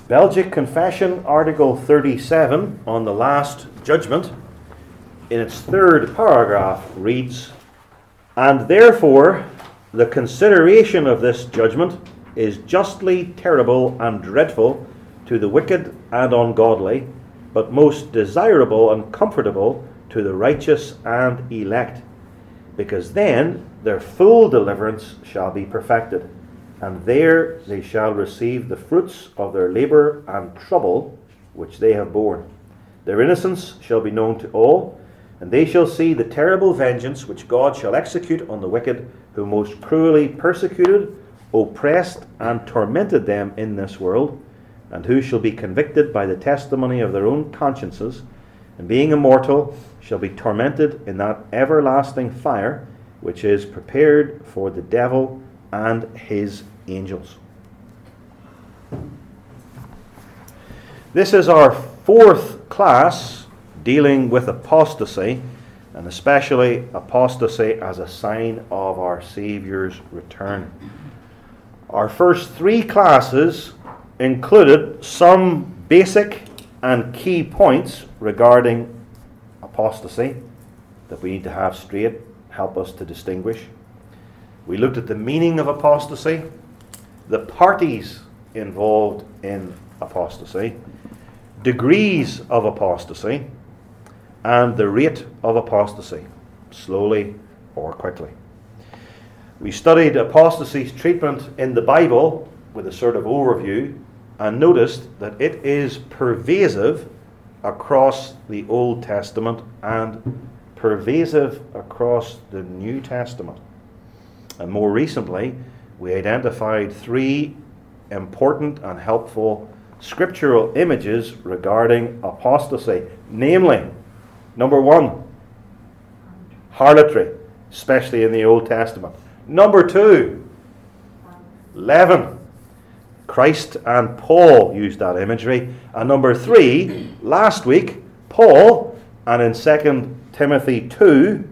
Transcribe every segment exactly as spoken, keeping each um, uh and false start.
Belgic Confession, Article thirty-seven, on the Last Judgment, in its third paragraph reads, "And therefore the consideration of this judgment is justly terrible and dreadful to the wicked and ungodly, but most desirable and comfortable to the righteous and elect, because then their full deliverance shall be perfected, and there they shall receive the fruits of their labour and trouble which they have borne. Their innocence shall be known to all, and they shall see the terrible vengeance which God shall execute on the wicked, who most cruelly persecuted, oppressed, and tormented them in this world, and who shall be convicted by the testimony of their own consciences, and being immortal, shall be tormented in that everlasting fire which is prepared for the devil and his angels." This is our fourth class dealing with apostasy, and especially apostasy as a sign of our Saviour's return. Our first three classes included some basic and key points regarding apostasy that we need to have straight, help us to distinguish. We looked at the meaning of apostasy, the parties involved in apostasy, degrees of apostasy, and the rate of apostasy, slowly or quickly. We studied apostasy's treatment in the Bible with a sort of overview, and noticed that it is pervasive across the Old Testament and pervasive across the New Testament. And more recently, we identified three important and helpful scriptural images regarding apostasy. Namely, number one, harlotry, especially in the Old Testament. Number two, leaven. Christ and Paul used that imagery. And number three, last week, Paul, and in Second Timothy two,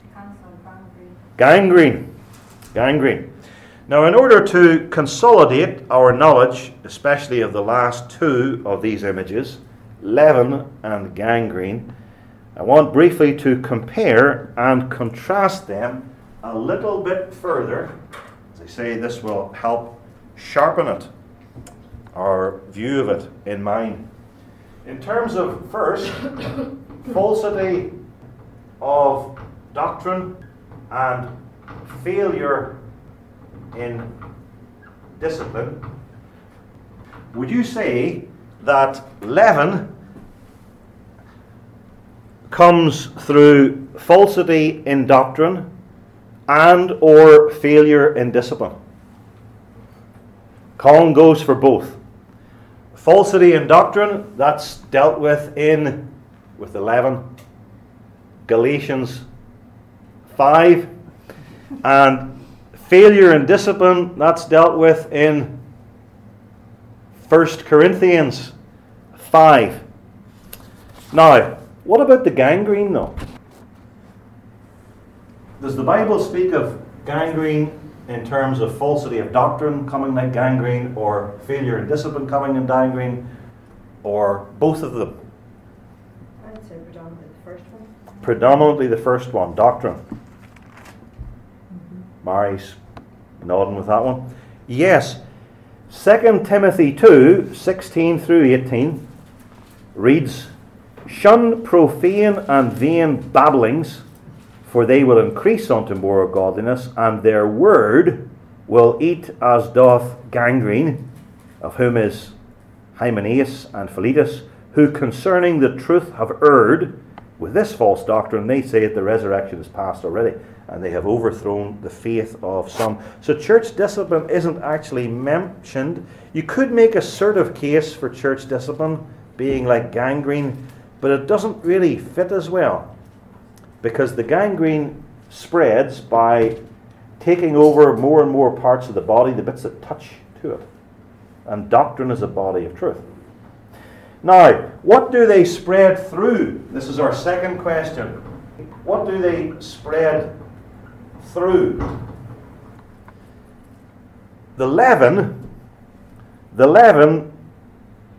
gangrene. Gangrene. Now, in order to consolidate our knowledge, especially of the last two of these images, leaven and gangrene, I want briefly to compare and contrast them a little bit further. As I say, this will help sharpen it, our view of it in mind. In terms of, first, falsity of doctrine and failure in discipline, would you say that leaven comes through falsity in doctrine and or failure in discipline? Colin goes for both. Falsity in doctrine, that's dealt with in, with the leaven, Galatians five. And failure in discipline, that's dealt with in First Corinthians five. Now, what about the gangrene though? Does the Bible speak of gangrene in terms of falsity of doctrine coming like gangrene, or failure in discipline coming in gangrene, or both of them? I'd say predominantly the first one. Predominantly the first one, doctrine. Mm-hmm. Mary's nodding with that one. Yes. Second Timothy two, sixteen through eighteen reads, "Shun profane and vain babblings, for they will increase unto more godliness, and their word will eat as doth gangrene, of whom is Hymenaeus and Philetus, who concerning the truth have erred. With this false doctrine they say that the resurrection is past already, and they have overthrown the faith of some." So church discipline isn't actually mentioned. You could make a sort of case for church discipline being like gangrene, but it doesn't really fit as well, because the gangrene spreads by taking over more and more parts of the body, the bits that touch to it. And doctrine is a body of truth. Now, what do they spread through? This is our second question. What do they spread through? The leaven, the leaven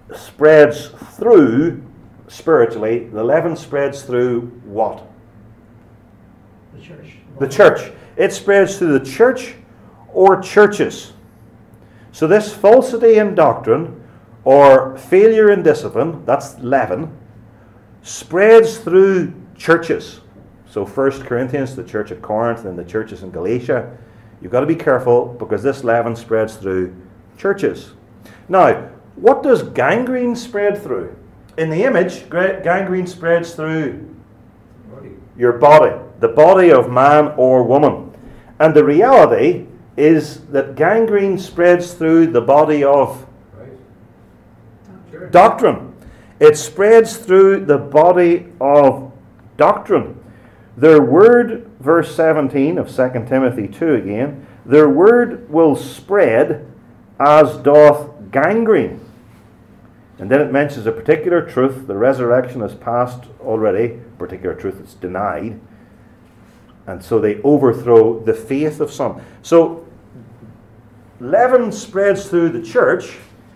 spreads through, spiritually, the leaven spreads through what? The church. The church. It spreads through the church or churches. So this falsity in doctrine or failure in discipline, that's leaven, spreads through churches. So First Corinthians, the church at Corinth, and the churches in Galatia, you've got to be careful because this leaven spreads through churches. Now, what does gangrene spread through? In the image, gangrene spreads through Body. your body, the body of man or woman. And the reality is that gangrene spreads through the body of Right. Sure. doctrine. It spreads through the body of doctrine. Their word, verse seventeen of Second Timothy two again, their word will spread as doth gangrene. And then it mentions a particular truth, the resurrection has passed already, particular truth that's denied. And so they overthrow the faith of some. So leaven spreads through the church.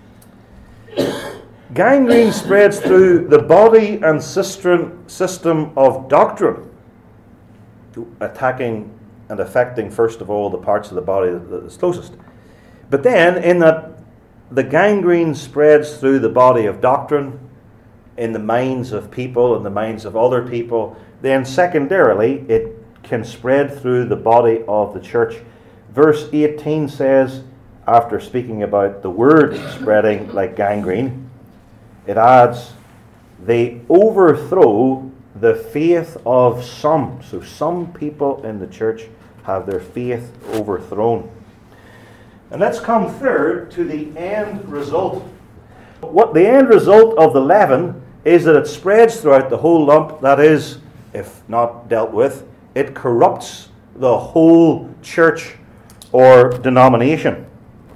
Gangrene spreads through the body and system system of doctrine, attacking and affecting, first of all, the parts of the body that is closest. But then, in that the gangrene spreads through the body of doctrine, in the minds of people, in the minds of other people, then secondarily, it can spread through the body of the church. Verse eighteen says, after speaking about the word spreading like gangrene, it adds, they overthrow the faith of some. So some people in the church have their faith overthrown. And let's come third to the end result. What the end result of the leaven is that it spreads throughout the whole lump. That is, if not dealt with, it corrupts the whole church or denomination.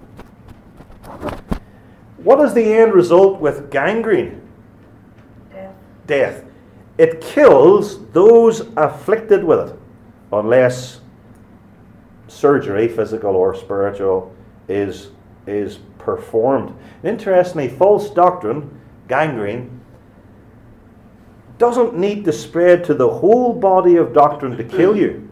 What is the end result with gangrene? Death. Death. It kills those afflicted with it, unless surgery, physical or spiritual, is, is performed. Interestingly, false doctrine, gangrene, doesn't need to spread to the whole body of doctrine to kill you.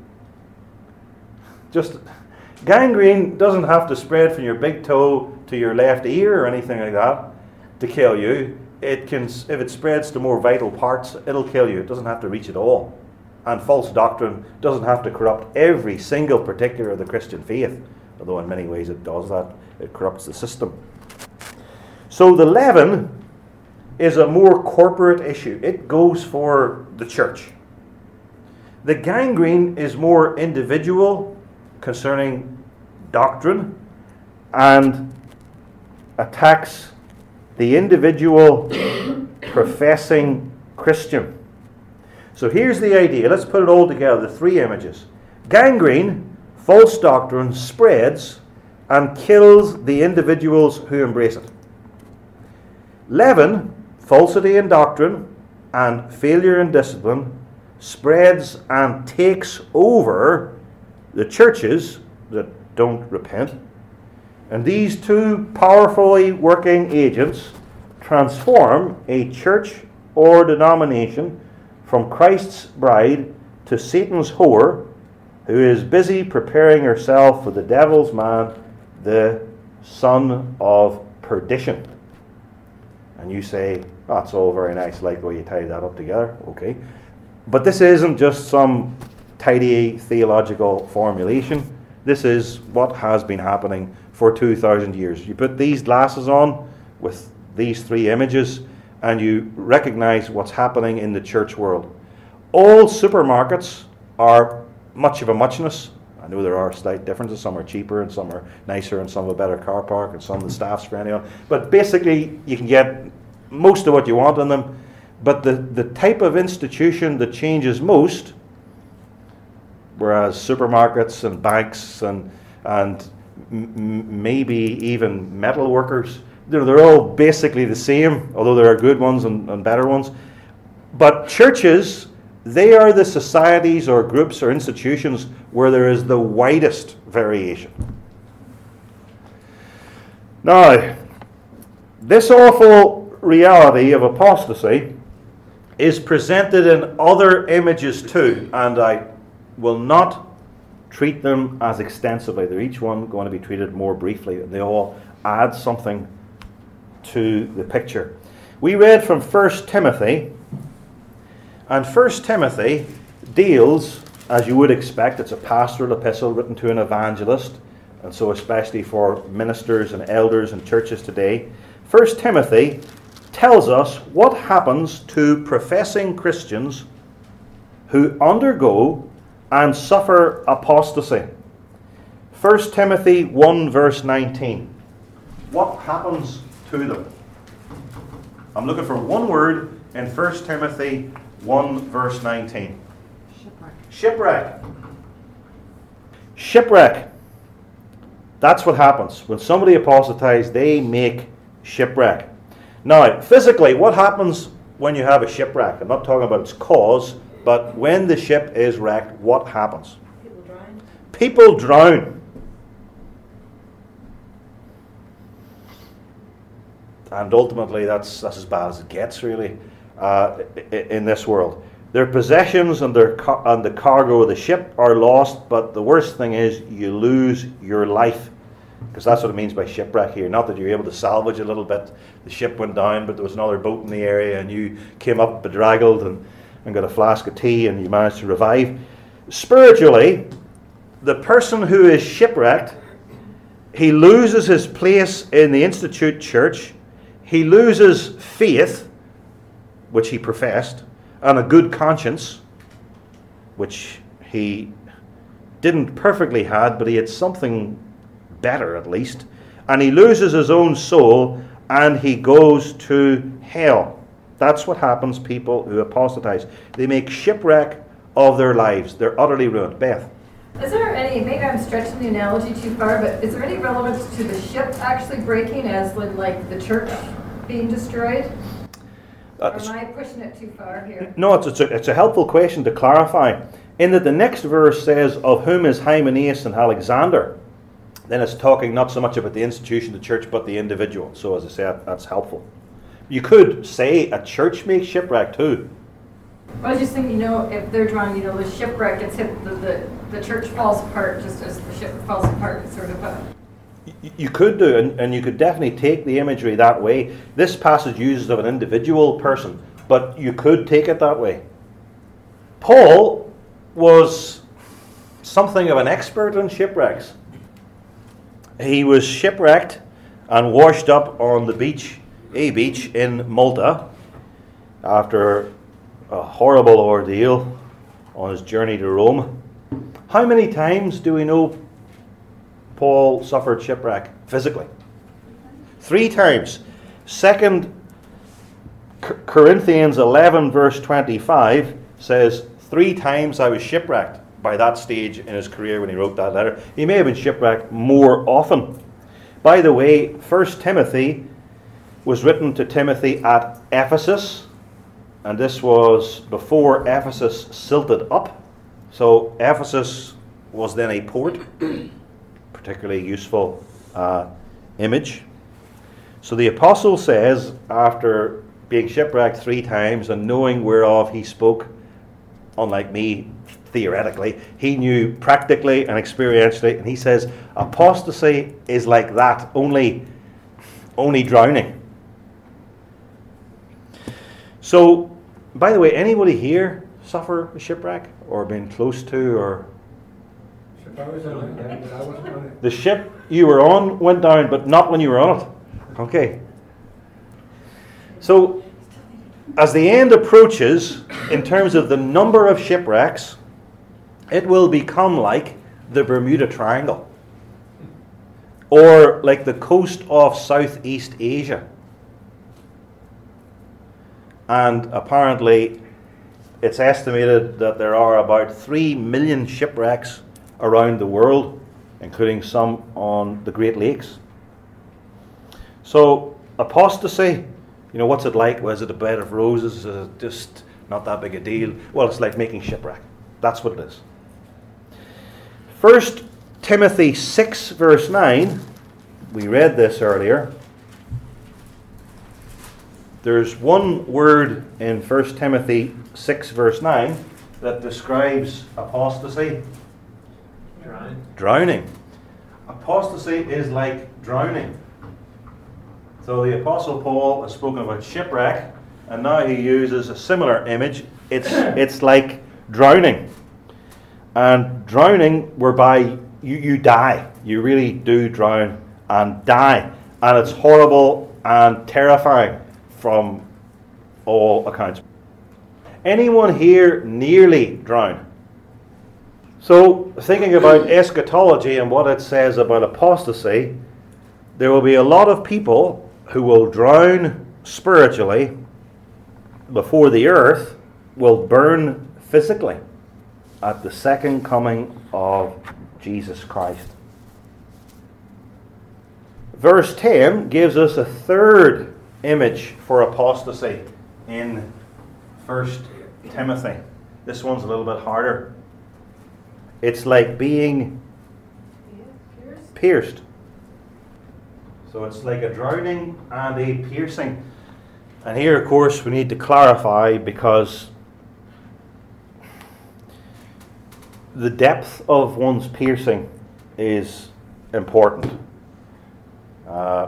Just gangrene doesn't have to spread from your big toe to your left ear or anything like that to kill you. It can, if it spreads to more vital parts, it'll kill you. It doesn't have to reach it all. And false doctrine doesn't have to corrupt every single particular of the Christian faith, although in many ways it does that. It corrupts the system. So the leaven is a more corporate issue. It goes for the church. The gangrene is more individual, concerning doctrine, and attacks the individual professing Christian. So here's the idea. Let's put it all together, the three images. Gangrene, false doctrine, spreads and kills the individuals who embrace it. Leaven, falsity in doctrine and failure in discipline, spreads and takes over the churches that don't repent. And these two powerfully working agents transform a church or denomination from Christ's bride to Satan's whore, who is busy preparing herself for the devil's man, the son of perdition. And you say, oh, that's all very nice, like the way you tied that up together. Okay. But this isn't just some tidy theological formulation. This is what has been happening for two thousand years. You put these glasses on with these three images and you recognize what's happening in the church world. All supermarkets are much of a muchness. I know there are slight differences. Some are cheaper and some are nicer and some have a better car park and some the staff's friendly on. But basically you can get most of what you want in them. But the, the type of institution that changes most, whereas supermarkets and banks and and m- maybe even metal workers, they're, they're all basically the same, although there are good ones and, and better ones. But churches, they are the societies or groups or institutions where there is the widest variation. Now, this awful reality of apostasy is presented in other images too, and I will not treat them as extensively. They're each one going to be treated more briefly. They all add something to the picture. We read from First Timothy, and First Timothy deals, as you would expect, it's a pastoral epistle written to an evangelist, and so especially for ministers and elders and churches today. First Timothy tells us what happens to professing Christians who undergo and suffer apostasy. First Timothy one verse nineteen. What happens to them? I'm looking for one word in First Timothy one verse nineteen. Shipwreck. Shipwreck. Shipwreck. That's what happens. When somebody apostatizes, they make shipwreck. Now, physically, what happens when you have a shipwreck? I'm not talking about its cause, but when the ship is wrecked, what happens? People drown. People drown. And ultimately, that's, that's as bad as it gets, really, uh, in this world. Their possessions and, their car- and the cargo of the ship are lost, but the worst thing is you lose your life. Because that's what it means by shipwreck here. Not that you're able to salvage a little bit. The ship went down, but there was another boat in the area, and you came up bedraggled and, and got a flask of tea, and you managed to revive. Spiritually, the person who is shipwrecked, he loses his place in the Institute Church. He loses faith, which he professed, and a good conscience, which he didn't perfectly had, but he had something better at least. And he loses his own soul, and he goes to hell. That's what happens to people who apostatize. They make shipwreck of their lives. They're utterly ruined. Beth? Is there any, maybe I'm stretching the analogy too far, but is there any relevance to the ship actually breaking as in, like the church being destroyed? Uh, or am I pushing it too far here? No, it's, it's, a, it's a helpful question to clarify. In that the next verse says, of whom is Hymenaeus and Alexander. Then it's talking not so much about the institution of the church, but the individual. So as I said, that's helpful. You could say a church makes shipwreck too. I was just thinking, you know, if they're drawing, you know, the shipwreck gets hit, the, the, the church falls apart just as the ship falls apart. It's sort of a... You could do, and, and you could definitely take the imagery that way. This passage uses of an individual person, but you could take it that way. Paul was something of an expert on shipwrecks. He was shipwrecked and washed up on the beach, a beach in Malta, after a horrible ordeal on his journey to Rome. How many times do we know Paul suffered shipwreck physically? Three times. Second Corinthians eleven verse twenty-five says, three times I was shipwrecked. By that stage in his career when he wrote that letter. He may have been shipwrecked more often. By the way, First Timothy was written to Timothy at Ephesus, and this was before Ephesus silted up. So Ephesus was then a port, particularly useful uh, image. So the apostle says, after being shipwrecked three times and knowing whereof he spoke, unlike me, theoretically, he knew practically and experientially, and he says apostasy is like that, only, only drowning. So, by the way, anybody here suffer a shipwreck or been close to, or Ship I was on, yeah, but I wasn't on it. the ship you were on went down, but not when you were on it? Okay. So, as the end approaches, in terms of the number of shipwrecks, it will become like the Bermuda Triangle, or like the coast of Southeast Asia. And apparently, it's estimated that there are about three million shipwrecks around the world, including some on the Great Lakes. So, apostasy, you know, what's it like? Was it a bed of roses? Is it just not that big a deal? Well, it's like making shipwreck. That's what it is. First Timothy six verse nine, we read this earlier. There's one word in First Timothy six verse nine that describes apostasy. Drowning. Drowning. Apostasy is like drowning. So the Apostle Paul has spoken about shipwreck, and now he uses a similar image. It's it's like drowning. And drowning whereby you, you die. You really do drown and die. And it's horrible and terrifying from all accounts. Anyone here nearly drowned? So, thinking about eschatology and what it says about apostasy, there will be a lot of people who will drown spiritually before the earth will burn physically at the second coming of Jesus Christ. Verse ten gives us a third image for apostasy in First Timothy. This one's a little bit harder. It's like being pierced. So it's like a drowning and a piercing. And here, of course, we need to clarify, because the depth of one's piercing is important. Uh,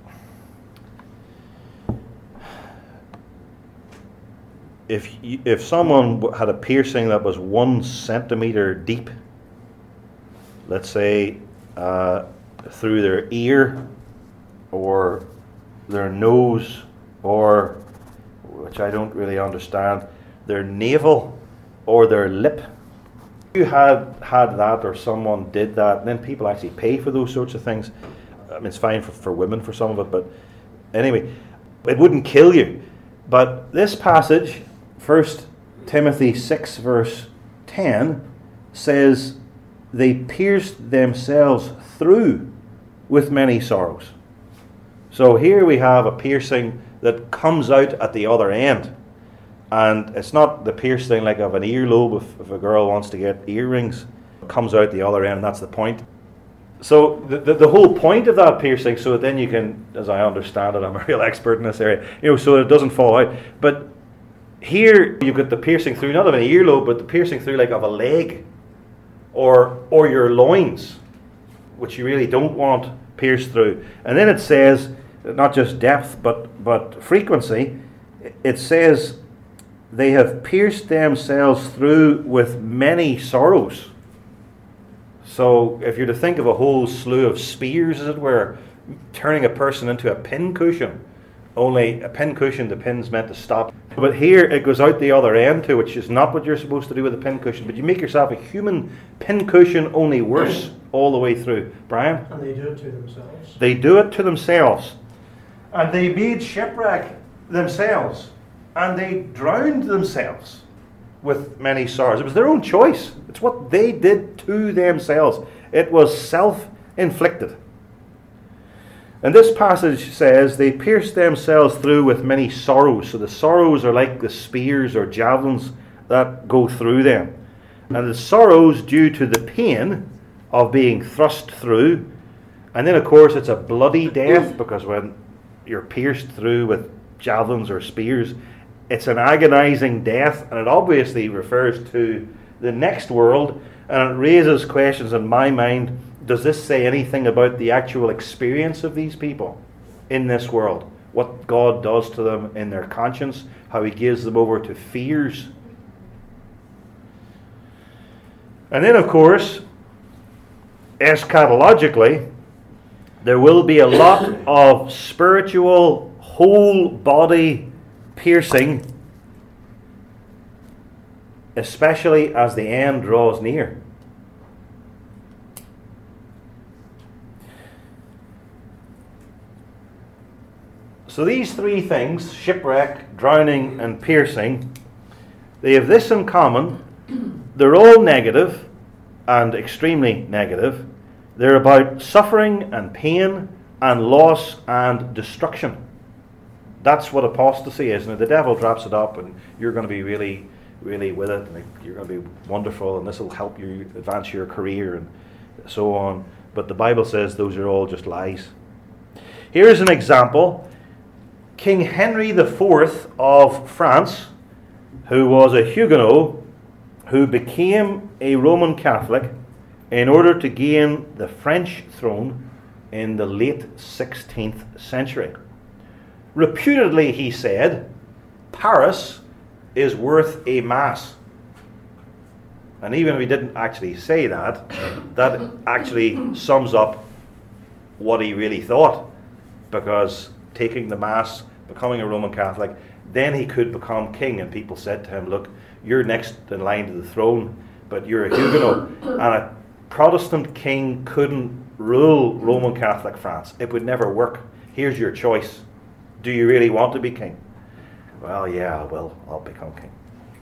if you, if someone had a piercing that was one centimeter deep, let's say uh, through their ear or their nose, or, which I don't really understand, their navel or their lip. If you had had that, or someone did that, and then people actually pay for those sorts of things. I mean, it's fine for, for women for some of it, but anyway, it wouldn't kill you. But this passage, First Timothy six verse ten, says they pierced themselves through with many sorrows. So here we have a piercing that comes out at the other end. And it's not the piercing like of an earlobe if, if a girl wants to get earrings. It comes out the other end, and that's the point. So the, the, the whole point of that piercing, so then you can, as I understand it, I'm a real expert in this area, you know, so that it doesn't fall out. But here you've got the piercing through, not of an earlobe, but the piercing through like of a leg, or or your loins, which you really don't want pierced through. And then it says, not just depth, but, but frequency. It says they have pierced themselves through with many sorrows. So if you're to think of a whole slew of spears, as it were, turning a person into a pincushion, only a pincushion, the pin's meant to stop. But here it goes out the other end too, which is not what you're supposed to do with a pincushion. But you make yourself a human pincushion, only worse all the way through. Brian? And they do it to themselves. They do it to themselves. And they made shipwreck themselves. And they drowned themselves with many sorrows. It was their own choice. It's what they did to themselves. It was self-inflicted. And this passage says they pierced themselves through with many sorrows. So the sorrows are like the spears or javelins that go through them. And the sorrows due to the pain of being thrust through. And then, of course, it's a bloody death, because when you're pierced through with javelins or spears, it's an agonizing death, and it obviously refers to the next world, and it raises questions in my mind. Does this say anything about the actual experience of these people in this world? What God does to them in their conscience, how He gives them over to fears. And then, of course, eschatologically, there will be a lot of spiritual, whole body piercing, especially as the end draws near. So these three things, shipwreck, drowning, and piercing, they have this in common. They're all negative, and extremely negative. They're about suffering and pain and loss and destruction. That's what apostasy is. Now the devil drops it up, and you're going to be really, really with it, and you're going to be wonderful, and this will help you advance your career and so on. But the Bible says those are all just lies. Here's an example. King Henry the Fourth of France, who was a Huguenot, who became a Roman Catholic in order to gain the French throne in the late sixteenth century. Reputedly, he said, Paris is worth a mass. And even if he didn't actually say that, that actually sums up what he really thought. Because taking the mass, becoming a Roman Catholic, then he could become king. And people said to him, look, you're next in line to the throne, but you're a Huguenot. And a Protestant king couldn't rule Roman Catholic France. It would never work. Here's your choice. Do you really want to be king? Well, yeah, I will. I'll become king.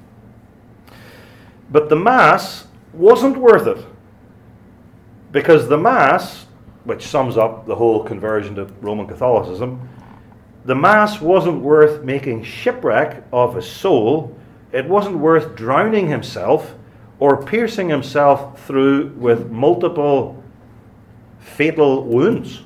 But the Mass wasn't worth it. Because the Mass, which sums up the whole conversion to Roman Catholicism, the Mass wasn't worth making shipwreck of his soul. It wasn't worth drowning himself or piercing himself through with multiple fatal wounds.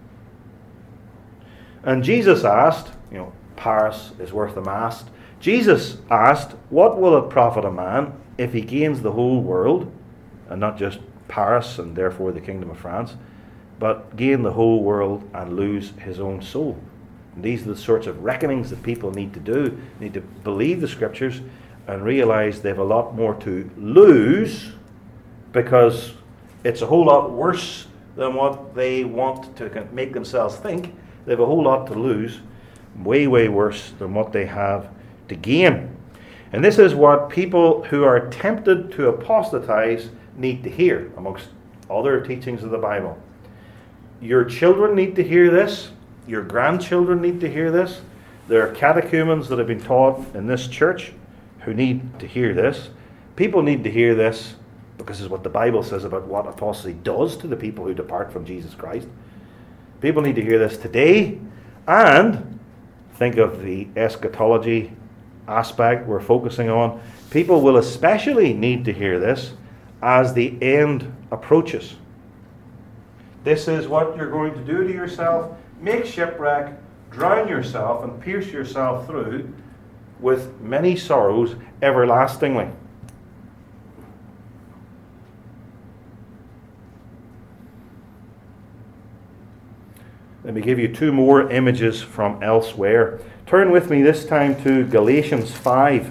And Jesus asked, you know, Paris is worth the Mass. Jesus asked, what will it profit a man if he gains the whole world, and not just Paris and therefore the kingdom of France, but gain the whole world and lose his own soul? And these are the sorts of reckonings that people need to do. They need to believe the scriptures and realize they have a lot more to lose, because it's a whole lot worse than what they want to make themselves think. They have a whole lot to lose, way, way worse than what they have to gain. And this is what people who are tempted to apostatize need to hear, amongst other teachings of the Bible. Your children need to hear this. Your grandchildren need to hear this. There are catechumens that have been taught in this church who need to hear this. People need to hear this because it's what the Bible says about what apostasy does to the people who depart from Jesus Christ. People need to hear this today, and think of the eschatology aspect we're focusing on. People will especially need to hear this as the end approaches. This is what you're going to do to yourself. Make shipwreck, drown yourself, and pierce yourself through with many sorrows everlastingly. Let me give you two more images from elsewhere. Turn with me this time to Galatians five.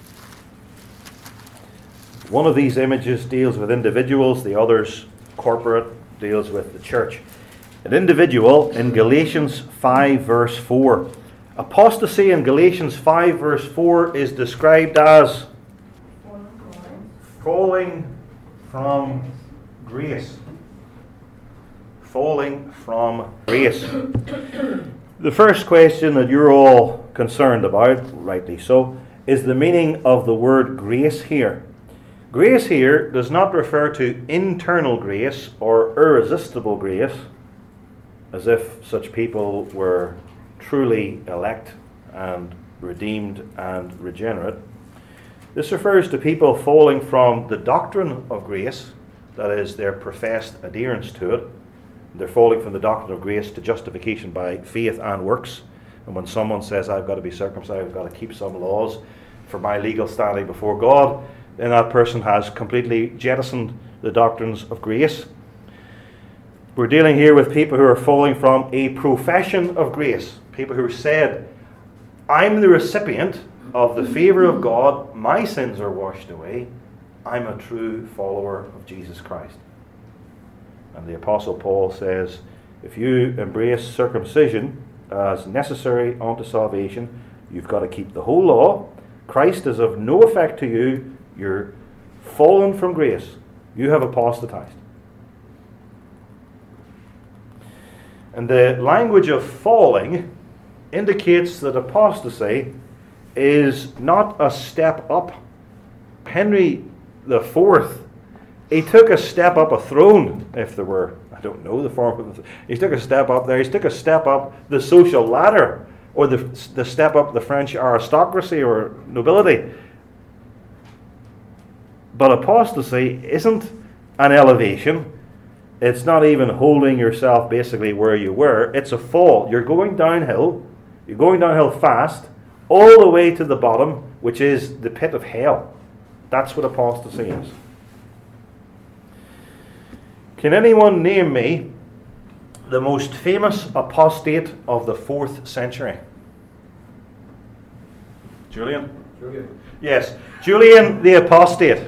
One of these images deals with individuals, the other's corporate, deals with the church. An individual in Galatians five verse four. Apostasy in Galatians five verse four is described as falling from grace. Falling from grace. The first question that you're all concerned about, rightly so, is the meaning of the word grace here. Grace here does not refer to internal grace or irresistible grace, as if such people were truly elect and redeemed and regenerate. This refers to people falling from the doctrine of grace, that is, their professed adherence to it. They're falling from the doctrine of grace to justification by faith and works. And when someone says, I've got to be circumcised, I've got to keep some laws for my legal standing before God, then that person has completely jettisoned the doctrines of grace. We're dealing here with people who are falling from a profession of grace. People who said, I'm the recipient of the favour of God, my sins are washed away, I'm a true follower of Jesus Christ. And the Apostle Paul says, if you embrace circumcision as necessary unto salvation, you've got to keep the whole law. Christ is of no effect to you. You're fallen from grace. You have apostatized. And the language of falling indicates that apostasy is not a step up. Henry the Fourth, he took a step up a throne, if there were, I don't know the form of it. He took a step up there. He took a step up the social ladder, or the, the step up the French aristocracy or nobility. But apostasy isn't an elevation. It's not even holding yourself basically where you were. It's a fall. You're going downhill. You're going downhill fast, all the way to the bottom, which is the pit of hell. That's what apostasy is. Can anyone name me the most famous apostate of the fourth century? Julian? Julian. Yes, Julian the Apostate.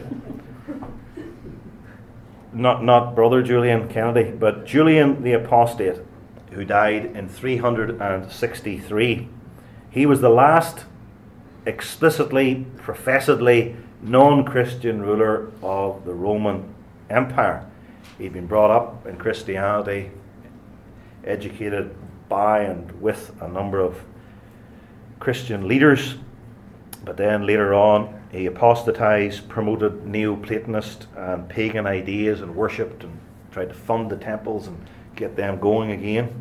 Not, not brother Julian Kennedy, but Julian the Apostate, who died in three hundred sixty-three. He was the last explicitly, professedly non-Christian ruler of the Roman Empire. He'd been brought up in Christianity, educated by and with a number of Christian leaders, but then later on he apostatized, promoted Neoplatonist and pagan ideas and worshipped and tried to fund the temples and get them going again.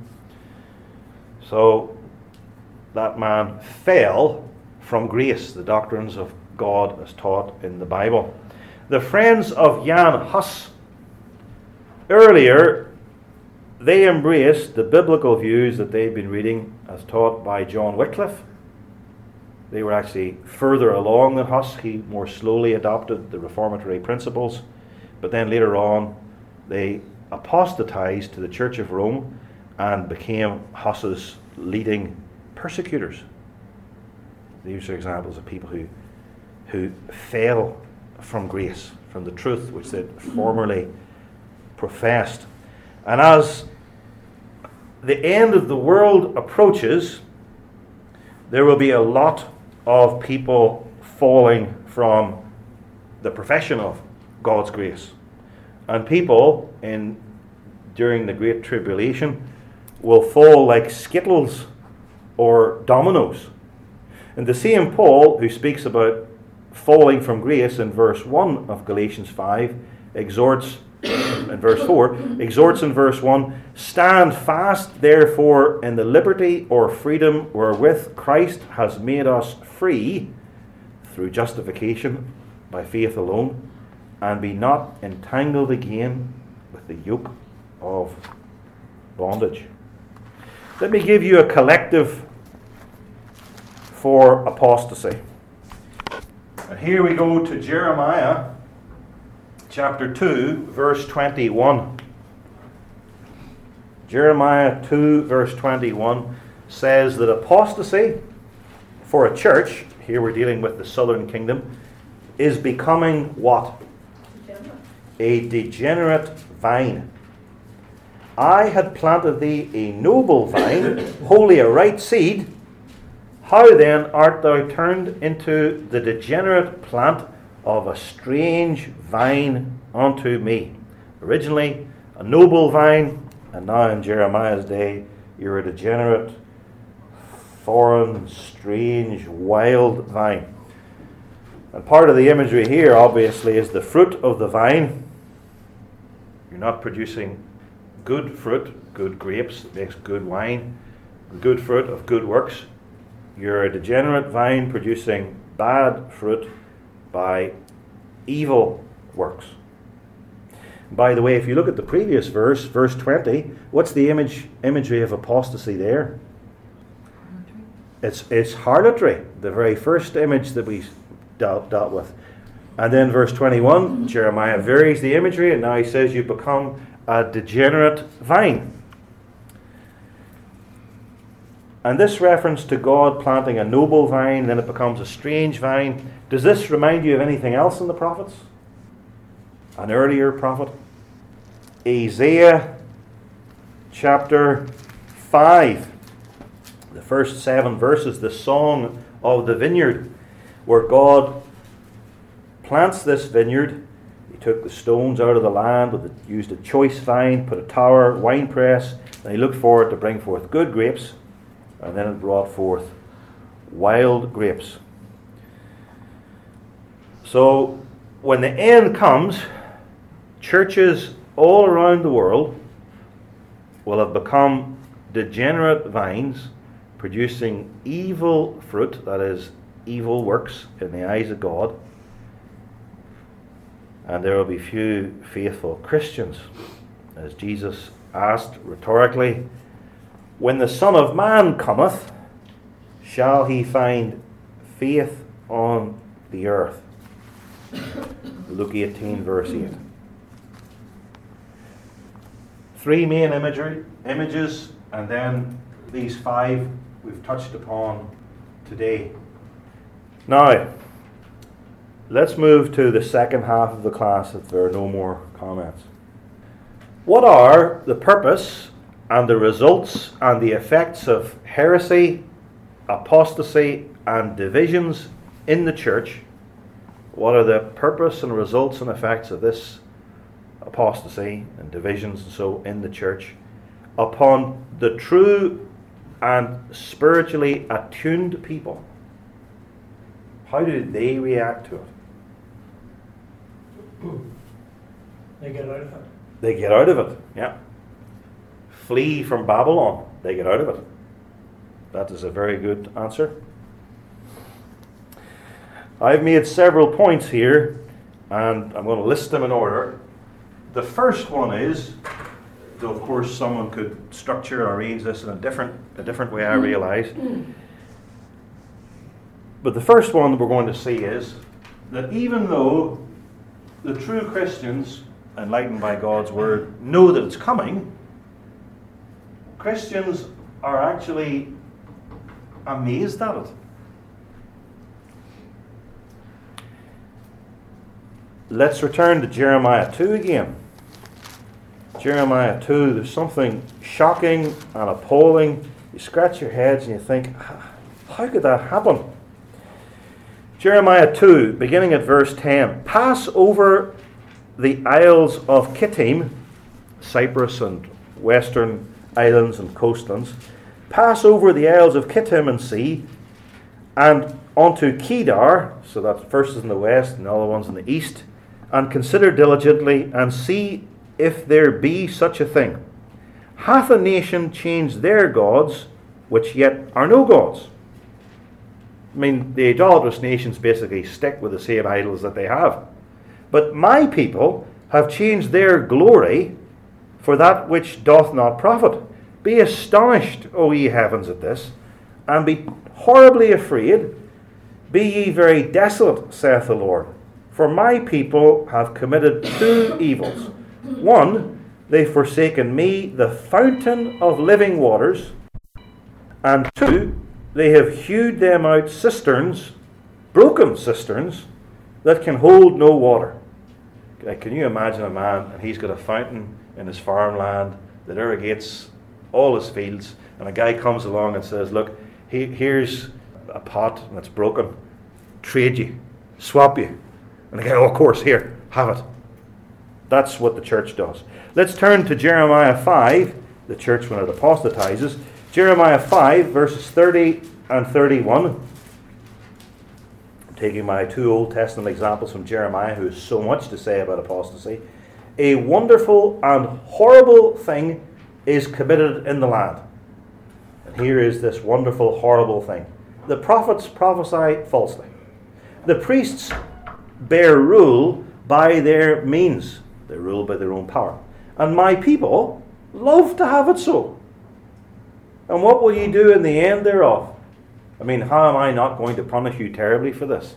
So that man fell from grace, the doctrines of God as taught in the Bible. The friends of Jan Hus, earlier, they embraced the biblical views that they'd been reading as taught by John Wycliffe. They were actually further along than Huss. He more slowly adopted the reformatory principles. But then later on, they apostatized to the Church of Rome and became Huss's leading persecutors. These are examples of people who, who fell from grace, from the truth which they'd formerly professed. And as the end of the world approaches, there will be a lot of people falling from the profession of God's grace. And people in during the Great Tribulation will fall like skittles or dominoes. And the same Paul, who speaks about falling from grace in verse one of Galatians five, exhorts in verse four, exhorts in verse one, stand fast therefore in the liberty or freedom wherewith Christ has made us free through justification by faith alone, and be not entangled again with the yoke of bondage. Let me give you a collective for apostasy. And here we go to Jeremiah chapter two, verse twenty-one. Jeremiah two, verse twenty-one says that apostasy for a church, here we're dealing with the southern kingdom, is becoming what? Degenerate. A degenerate vine. I had planted thee a noble vine, wholly a right seed. How then art thou turned into the degenerate plant of a strange vine unto me? Originally a noble vine, and now in Jeremiah's day you're a degenerate, foreign, strange, wild vine. And part of the imagery here obviously is the fruit of the vine. You're not producing good fruit, good grapes that makes good wine, good fruit of good works. You're a degenerate vine producing bad fruit by evil works. By the way, if you look at the previous verse, verse twenty, what's the image imagery of apostasy there? It's it's harlotry, the very first image that we dealt, dealt with. And then verse twenty-one, Jeremiah varies the imagery, and now he says you become a degenerate vine. And this reference to God planting a noble vine, then it becomes a strange vine. Does this remind you of anything else in the prophets? An earlier prophet? Isaiah chapter five. The first seven verses, the song of the vineyard, where God plants this vineyard. He took the stones out of the land, with it, used a choice vine, put a tower, wine press, and he looked for it to bring forth good grapes. And then it brought forth wild grapes. So when the end comes, churches all around the world will have become degenerate vines, producing evil fruit, that is, evil works in the eyes of God. And there will be few faithful Christians. As Jesus asked rhetorically, when the Son of Man cometh, shall he find faith on the earth. Luke eighteen, verse eight. Three main imagery, images, and then these five we've touched upon today. Now, let's move to the second half of the class if there are no more comments. What are the purpose and the results and the effects of heresy, apostasy, and divisions in the church? What are the purpose and results and effects of this apostasy and divisions and so in the church upon the true and spiritually attuned people? How do they react to it? They get out of it. They get out of it, yeah. Flee from Babylon. They get out of it. That is a very good answer. I've made several points here, and I'm going to list them in order. The first one is, though of course someone could structure or arrange this in a different, a different way, I realise. But the first one that we're going to see is that even though the true Christians, enlightened by God's Word, know that it's coming, Christians are actually amazed at it. Let's return to Jeremiah two again. Jeremiah two, there's something shocking and appalling. You scratch your heads and you think, how could that happen? Jeremiah two, beginning at verse ten. Pass over the isles of Kittim, Cyprus and western islands and coastlands. Pass over the isles of Kittim and see, and onto Kedar, so that first is in the west and the other one's in the east, and consider diligently and see if there be such a thing. Hath a nation changed their gods, which yet are no gods? I mean, the idolatrous nations basically stick with the same idols that they have. But my people have changed their glory for that which doth not profit. Be astonished, O ye heavens, at this, and be horribly afraid. Be ye very desolate, saith the Lord. For my people have committed two evils. One, they've forsaken me, the fountain of living waters. And two, they have hewed them out cisterns, broken cisterns, that can hold no water. Like, can you imagine a man, and he's got a fountain in his farmland that irrigates all his fields, and a guy comes along and says, look, he, here's a pot that's broken, trade you, swap you. And the guy, oh, of course, here, have it. That's what the church does. Let's turn to Jeremiah five, the church when it apostatizes. Jeremiah five, verses thirty and thirty-one. I'm taking my two Old Testament examples from Jeremiah, who has so much to say about apostasy. A wonderful and horrible thing is committed in the land. And here is this wonderful, horrible thing. The prophets prophesy falsely. The priests bear rule by their means. They rule by their own power. And my people love to have it so. And what will ye do in the end thereof? I mean, how am I not going to punish you terribly for this?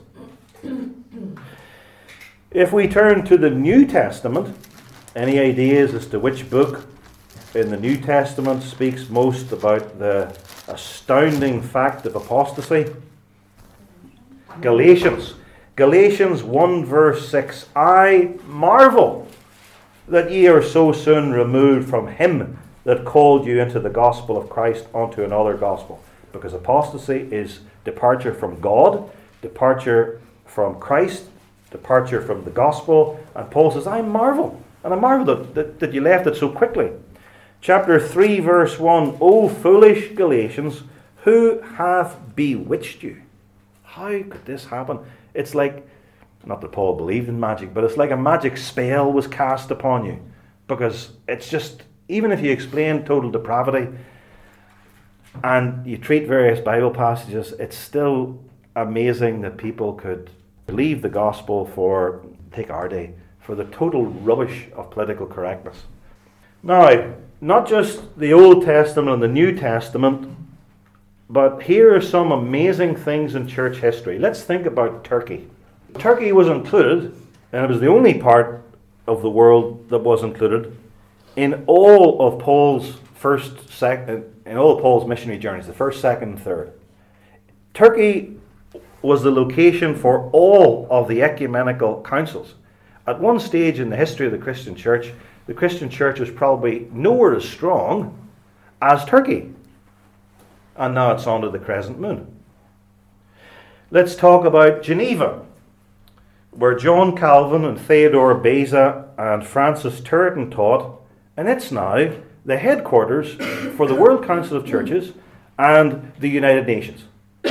If we turn to the New Testament, any ideas as to which book in the New Testament speaks most about the astounding fact of apostasy? Galatians. Galatians one verse six. I marvel that ye are so soon removed from him that called you into the gospel of Christ unto another gospel. Because apostasy is departure from God, departure from Christ, departure from the gospel. And Paul says, I marvel. And I marvel that, that, that you left it so quickly. Chapter three verse one. O foolish Galatians, who hath bewitched you? How could this happen? It's like, not that Paul believed in magic, but it's like a magic spell was cast upon you. Because it's just, even if you explain total depravity and you treat various Bible passages, it's still amazing that people could leave the gospel for, take our day, for the total rubbish of political correctness. Now, not just the Old Testament and the New Testament, But here are some amazing things in church history. Let's think about Turkey. Turkey was included, and it was the only part of the world that was included in all of Paul's first, second, in all of Paul's missionary journeys, the first, second, and third. Turkey was the location for all of the ecumenical councils. At one stage in the history of the Christian church, the Christian church was probably nowhere as strong as Turkey. And now it's onto the crescent moon. Let's talk about Geneva, where John Calvin and Theodore Beza and Francis Turretin taught, and it's now the headquarters for the World Council of Churches and the United Nations.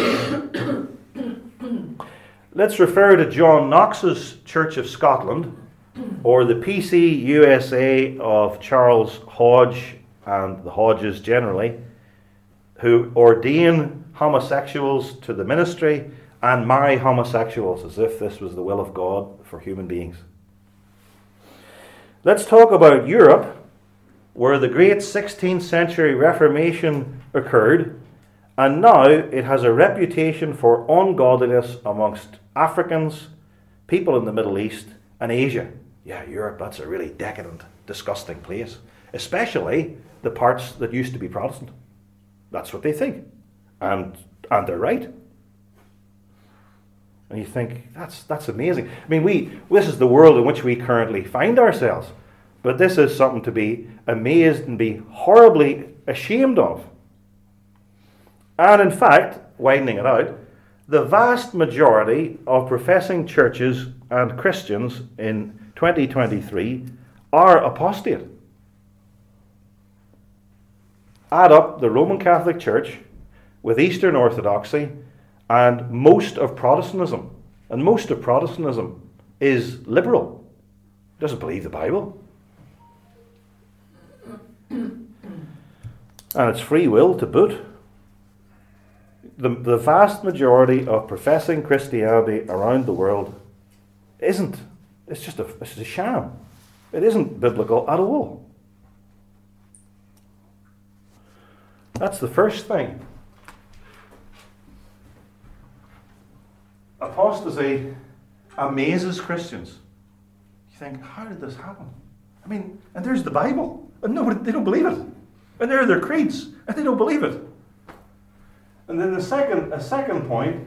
Let's refer to John Knox's Church of Scotland, or the P C U S A of Charles Hodge and the Hodges generally, who ordain homosexuals to the ministry and marry homosexuals as if this was the will of God for human beings. Let's talk about Europe, where the great sixteenth century Reformation occurred, and now it has a reputation for ungodliness amongst Africans, people in the Middle East, and Asia. Yeah, Europe, that's a really decadent, disgusting place, especially the parts that used to be Protestant. That's what they think. And and they're right. And you think, that's that's amazing. I mean, we this is the world in which we currently find ourselves. But this is something to be amazed and be horribly ashamed of. And in fact, widening it out, the vast majority of professing churches and Christians in twenty twenty-three are apostate. Add up the Roman Catholic Church with Eastern Orthodoxy and most of Protestantism. And most of Protestantism is liberal. It doesn't believe the Bible. And it's free will to boot. The, the vast majority of professing Christianity around the world isn't. It's just a, it's a sham. It isn't biblical at all. That's the first thing. Apostasy amazes Christians. You think, how did this happen? I mean, and there's the Bible, and nobody, they don't believe it. And there are their creeds, and they don't believe it. And then the second, a second point,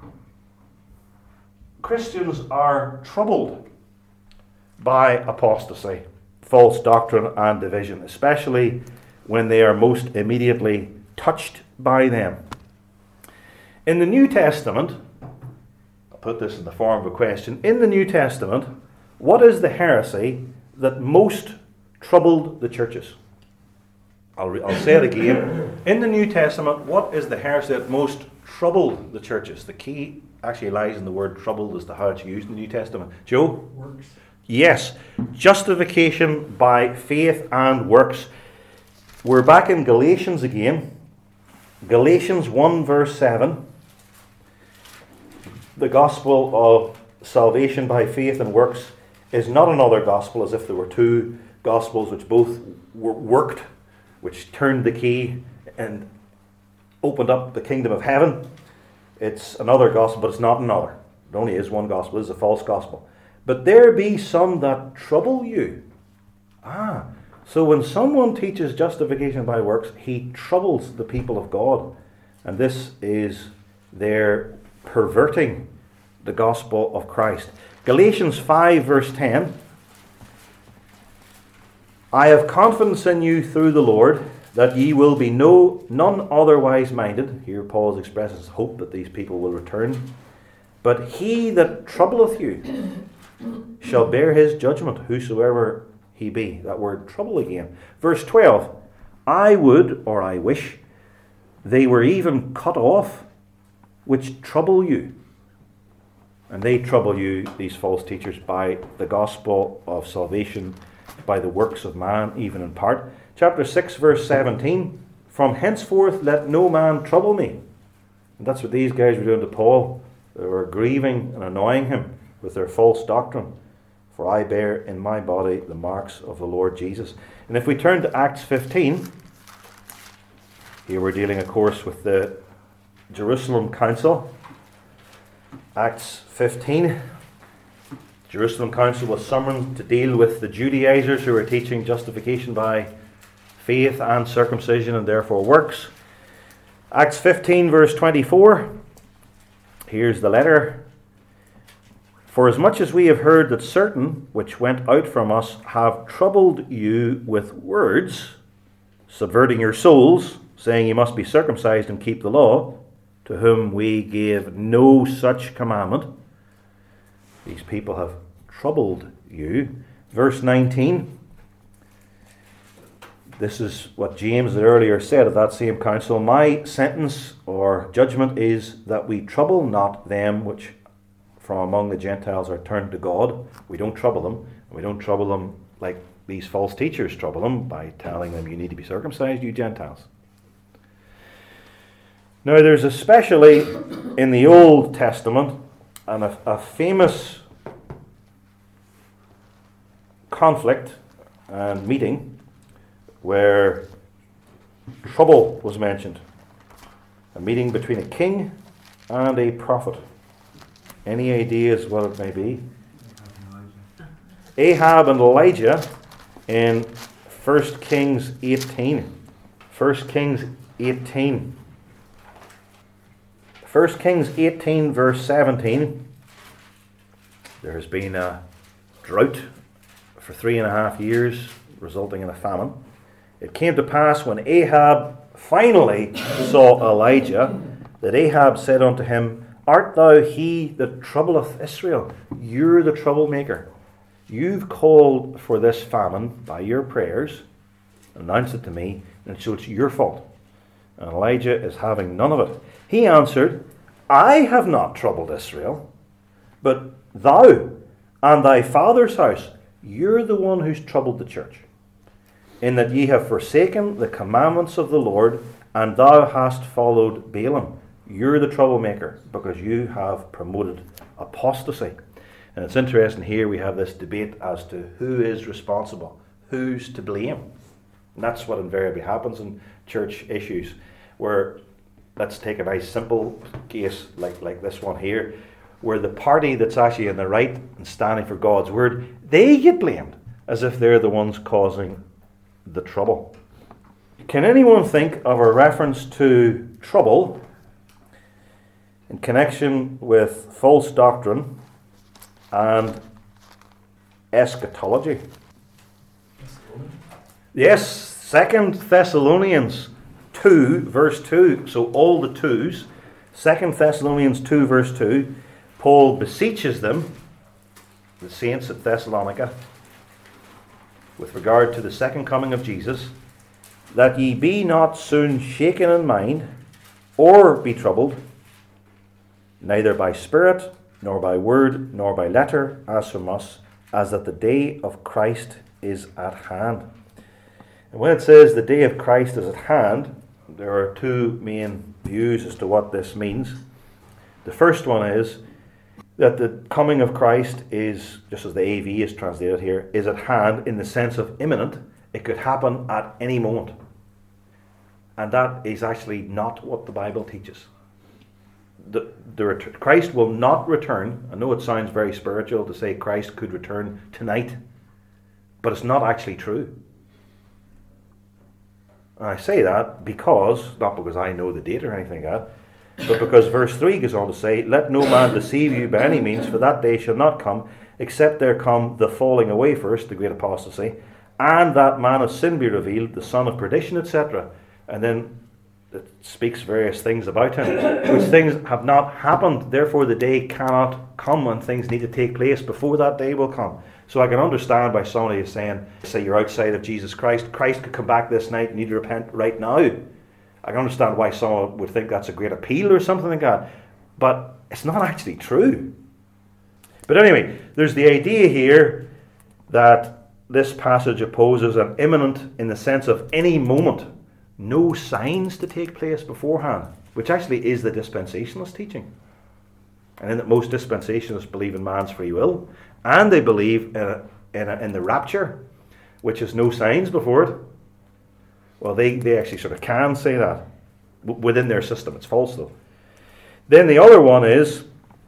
Christians are troubled by apostasy, false doctrine, and division, especially when they are most immediately touched by them. In the New Testament, I'll put this in the form of a question, in the New Testament, what is the heresy that most troubled the churches? I'll, re- I'll say it again. In the New Testament, what is the heresy that most troubled the churches? The key actually lies in the word troubled as to how it's used in the New Testament. Joe? Works. Yes. Justification by faith and works. We're back in Galatians again. Galatians one verse seven. The gospel of salvation by faith and works is not another gospel as if there were two gospels which both were worked, which turned the key and opened up the kingdom of heaven. It's another gospel, but it's not another. It only is one gospel. It is a false gospel. But there be some that trouble you. Ah, so when someone teaches justification by works, he troubles the people of God. And this is their perverting the gospel of Christ. Galatians five verse ten. I have confidence in you through the Lord, that ye will be no none otherwise minded. Here Paul expresses hope that these people will return. But he that troubleth you shall bear his judgment, whosoever he be. That word trouble again. Verse twelve. I would, or I wish, they were even cut off, which trouble you. And they trouble you, these false teachers, by the gospel of salvation, by the works of man, even in part. Chapter six, verse seventeen. From henceforth let no man trouble me. And that's what these guys were doing to Paul. They were grieving and annoying him with their false doctrine. For I bear in my body the marks of the Lord Jesus. And if we turn to Acts fifteen, here we're dealing, of course, with the Jerusalem Council. Acts fifteen. Jerusalem Council was summoned to deal with the Judaizers who were teaching justification by faith and circumcision and therefore works. Acts fifteen verse twenty-four. Here's the letter. For as much as we have heard that certain which went out from us have troubled you with words, subverting your souls, saying you must be circumcised and keep the law, to whom we gave no such commandment. These people have troubled you. Verse nineteen. This is what James had earlier said at that same council. My sentence or judgment is that we trouble not them which from among the Gentiles are turned to God. We don't trouble them. We don't trouble them like these false teachers trouble them by telling them you need to be circumcised, you Gentiles. Now there's especially in the Old Testament and a, a famous conflict and meeting where trouble was mentioned. A meeting between a king and a prophet. Any ideas what it may be? Ahab and Elijah in First Kings eighteen. First Kings eighteen. First Kings eighteen verse seventeen. There has been a drought for three and a half years, resulting in a famine. It came to pass when Ahab finally saw Elijah, that Ahab said unto him, Art thou he that troubleth Israel? You're the troublemaker. You've called for this famine by your prayers, announced it to me, and so it's your fault. And Elijah is having none of it. He answered, I have not troubled Israel, but thou and thy father's house, you're the one who's troubled the church, in that ye have forsaken the commandments of the Lord, and thou hast followed Balaam. You're the troublemaker, because you have promoted apostasy. And it's interesting here we have this debate as to who is responsible, who's to blame. And that's what invariably happens in church issues, where, let's take a nice simple case like, like this one here, where the party that's actually in the right and standing for God's word, they get blamed as if they're the ones causing the trouble. Can anyone think of a reference to trouble in connection with false doctrine and eschatology? Yes, Second Thessalonians two verse two. So all the twos. Second Thessalonians two verse two. Paul beseeches them, the saints at Thessalonica, with regard to the second coming of Jesus, that ye be not soon shaken in mind, or be troubled, neither by spirit, nor by word, nor by letter, as from us, as that the day of Christ is at hand. And when it says the day of Christ is at hand, there are two main views as to what this means. The first one is that the coming of Christ is, just as the A V is translated here, is at hand in the sense of imminent. It could happen at any moment. And that is actually not what the Bible teaches. The, the ret- Christ will not return. I know it sounds very spiritual to say Christ could return tonight, but it's not actually true. And I say that because, not because I know the date or anything like that, but because verse three goes on to say, Let no man deceive you by any means, for that day shall not come, except there come the falling away first, the great apostasy, and that man of sin be revealed, the son of perdition, et cetera. And then it speaks various things about him, which things have not happened, therefore the day cannot come, and things need to take place before that day will come. So I can understand why somebody is saying, say you're outside of Jesus Christ, Christ could come back this night, you need to repent right now. I can understand why someone would think that's a great appeal or something like that, but it's not actually true. But anyway, there's the idea here that this passage opposes an imminent in the sense of any moment, no signs to take place beforehand, which actually is the dispensationalist teaching. And in that most dispensationalists believe in man's free will, and they believe in, a, in, a, in the rapture, which has no signs before it. Well, they, they actually sort of can say that within their system. It's false though. Then the other one is,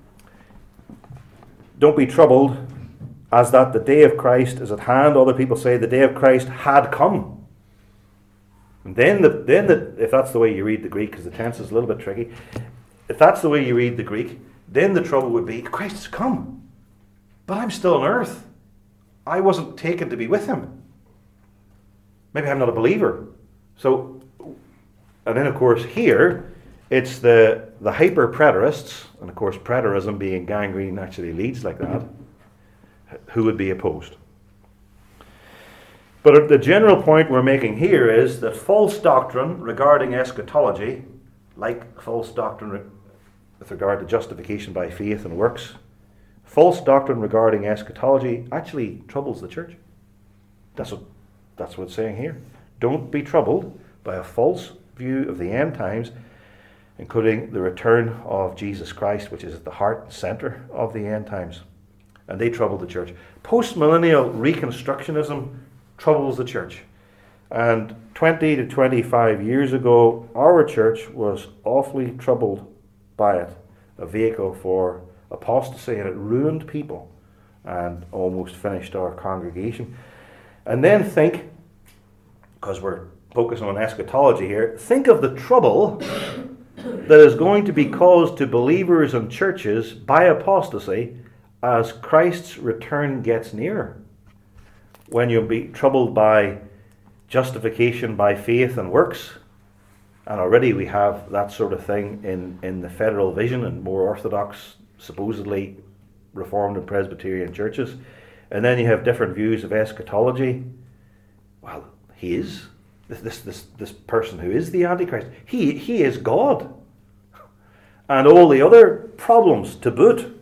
don't be troubled, as that the day of Christ is at hand. Other people say the day of Christ had come. And then, the, then the, if that's the way you read the Greek, because the tense is a little bit tricky, if that's the way you read the Greek, then the trouble would be, Christ has come, but I'm still on earth. I wasn't taken to be with him. Maybe I'm not a believer. So, and then of course here, it's the, the hyper-preterists, and of course preterism being gangrene actually leads like that, who would be opposed. But the general point we're making here is that false doctrine regarding eschatology, like false doctrine re- with regard to justification by faith and works, false doctrine regarding eschatology actually troubles the church. That's what, that's what it's saying here. Don't be troubled by a false view of the end times, including the return of Jesus Christ, which is at the heart and center of the end times. And they trouble the church. Post-millennial reconstructionism troubles the church. And twenty to twenty-five years ago, our church was awfully troubled by it. A vehicle for apostasy, and it ruined people and almost finished our congregation. And then think, because we're focusing on eschatology here, think of the trouble that is going to be caused to believers and churches by apostasy as Christ's return gets nearer. When you'll be troubled by justification by faith and works, and already we have that sort of thing in, in the Federal Vision and more orthodox, supposedly Reformed and Presbyterian churches, and then you have different views of eschatology. Well, he is this this this, this person who is the Antichrist. He he is God, and all the other problems to boot.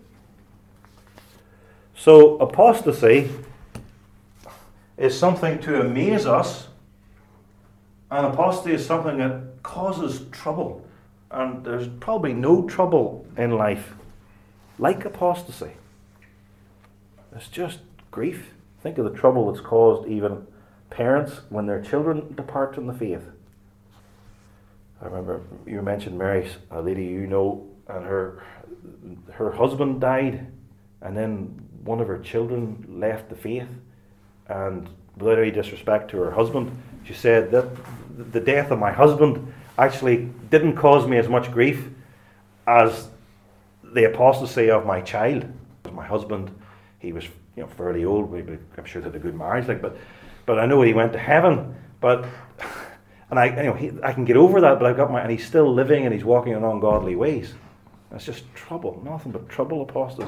So apostasy is something to amaze us, and apostasy is something that causes trouble. And there's probably no trouble in life like apostasy. It's just grief. Think of the trouble that's caused even parents when their children depart from the faith. I remember you mentioned Mary, a lady you know, and her her husband died, and then one of her children left the faith, and without any disrespect to her husband, she said that the death of my husband actually didn't cause me as much grief as the apostasy of my child. My husband, he was you know fairly old. I'm sure they had a good marriage, like, but but I know he went to heaven. But and I you know he, I can get over that. But I've got my and he's still living and he's walking in ungodly ways. That's just trouble, nothing but trouble. Apostasy.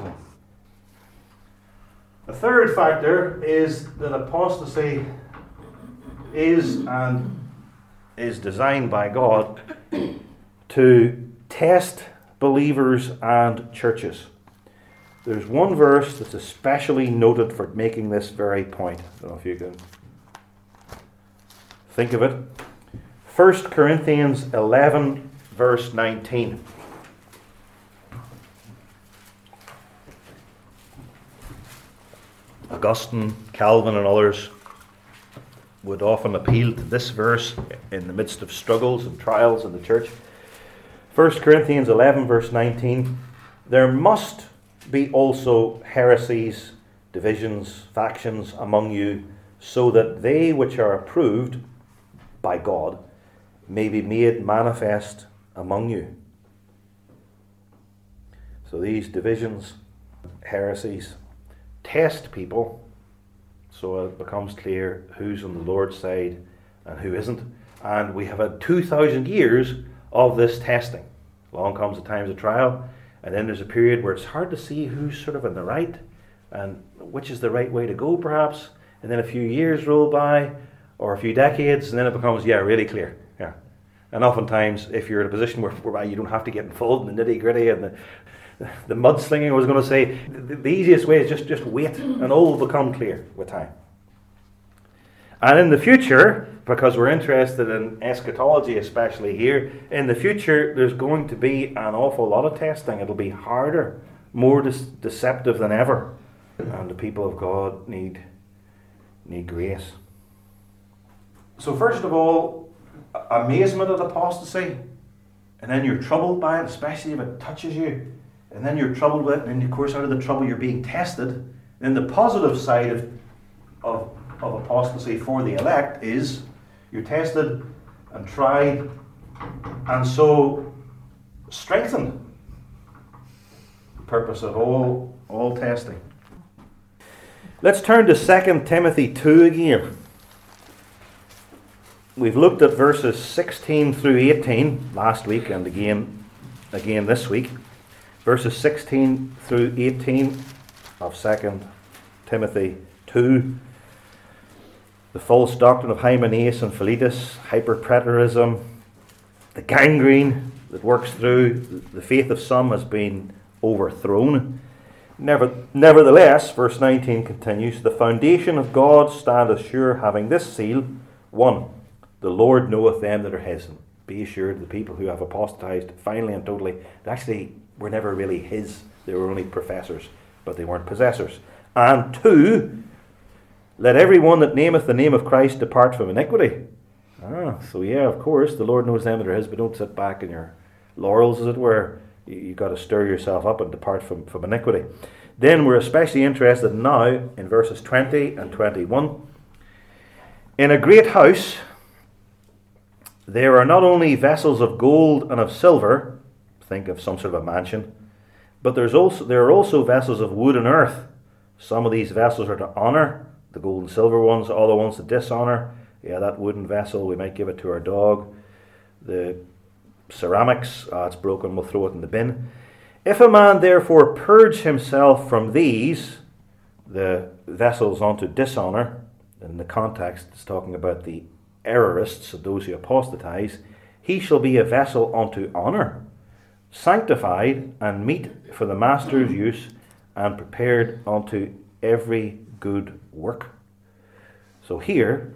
The third factor is that apostasy is and is designed by God to test believers and churches. There's one verse that's especially noted for making this very point. I don't know if you can think of it. First Corinthians eleven, verse nineteen. Augustine, Calvin, and others would often appeal to this verse in the midst of struggles and trials in the church. First Corinthians eleven, verse nineteen. There must be also heresies, divisions, factions among you, so that they which are approved by God may be made manifest among you. So these divisions, heresies, test people so it becomes clear who's on the Lord's side and who isn't. And we have had two thousand years of this testing. Along comes the times of trial, and then there's a period where it's hard to see who's sort of in the right and which is the right way to go perhaps. And then a few years roll by, or a few decades, and then it becomes, yeah, really clear. Yeah. And oftentimes, if you're in a position where, where you don't have to get involved in the nitty gritty and the The mudslinging, I was going to say, the, the easiest way is just, just wait, and all will become clear with time. And in the future, because we're interested in eschatology, especially here, in the future there's going to be an awful lot of testing. It'll be harder, more de- deceptive than ever. And the people of God need, need grace. So first of all, amazement at apostasy and then you're troubled by it, especially if it touches you, and then you're troubled with it, and then of course out of the trouble you're being tested. Then the positive side of, of, of apostasy for the elect is you're tested and tried, and so strengthened. The purpose of all, all testing. Let's turn to Second Timothy two again. We've looked at verses sixteen through eighteen last week and again, again this week. Verses sixteen through eighteen of Second Timothy two. The false doctrine of Hymenaeus and Philetus, hyperpreterism, the gangrene that works through the faith of some has been overthrown. Never, nevertheless, verse nineteen continues, the foundation of God standeth sure, having this seal, one, the Lord knoweth them that are his. And be assured, the people who have apostatized finally and totally, they actually were never really his. They were only professors, but they weren't possessors. And two, let every one that nameth the name of Christ depart from iniquity. Ah, so yeah, of course, the Lord knows them that are his, but don't sit back in your laurels, as it were. You've got to stir yourself up and depart from, from iniquity. Then we're especially interested now in verses twenty and twenty-one. In a great house there are not only vessels of gold and of silver, think of some sort of a mansion, but there's also there are also vessels of wood and earth. Some of these vessels are to honour, the gold and silver ones, other ones to dishonour. Yeah, that wooden vessel, we might give it to our dog. The ceramics, ah, it's broken, we'll throw it in the bin. If a man therefore purge himself from these, the vessels unto dishonour, in the context it's talking about the errorists, those who apostatize, he shall be a vessel unto honour, sanctified and meet for the master's use, and prepared unto every good work. So here,